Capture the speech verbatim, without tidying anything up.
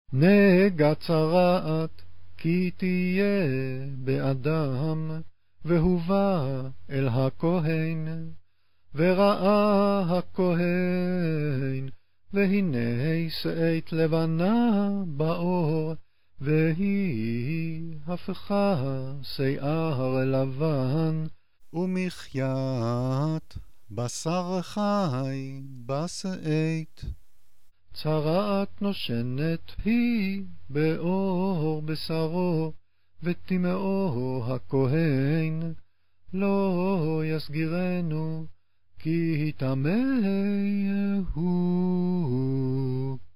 נגע צרעת כי תהיה באדם, והובא אל הכהן, וראה הכהן, והנה שאת לבנה באור, והיא הפכה שיער לבן, ומחיית בשר חי בשאת. צרעת נושנת היא באור בשרו, וטמאו הכהן לא יסגירנו, כי טמא הוא.